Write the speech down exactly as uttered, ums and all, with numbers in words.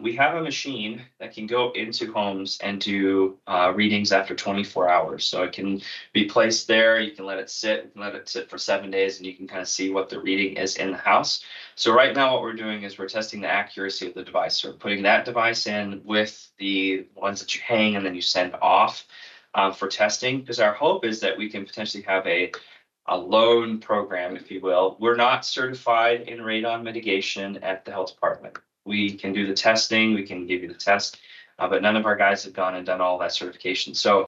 we have a machine that can go into homes and do uh, readings after twenty-four hours. So it can be placed there. You can let it sit, you can let it sit for seven days, and you can kind of see what the reading is in the house. So right now what we're doing is we're testing the accuracy of the device. So we're putting that device in with the ones that you hang and then you send off uh, for testing, because our hope is that we can potentially have a a loan program, if you will. We're not certified in radon mitigation at the health department. We can do the testing, we can give you the test, uh, but none of our guys have gone and done all that certification. So